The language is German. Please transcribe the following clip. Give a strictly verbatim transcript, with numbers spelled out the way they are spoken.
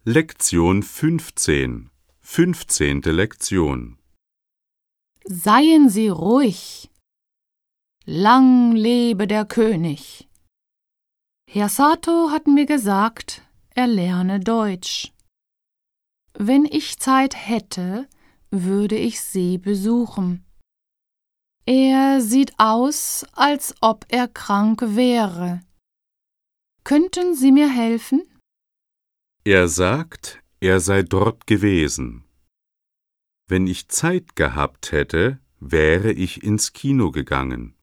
Lektion fünfzehn. Fünfzehnte Lektion. Seien Sie ruhig. Lang lebe der König. Herr Sato hat mir gesagt, er lerne Deutsch. Wenn ich Zeit hätte, würde ich Sie besuchen. Er sieht aus, als ob er krank wäre. Könnten Sie mir helfen? Er sagt, er sei dort gewesen. Wenn ich Zeit gehabt hätte, wäre ich ins Kino gegangen.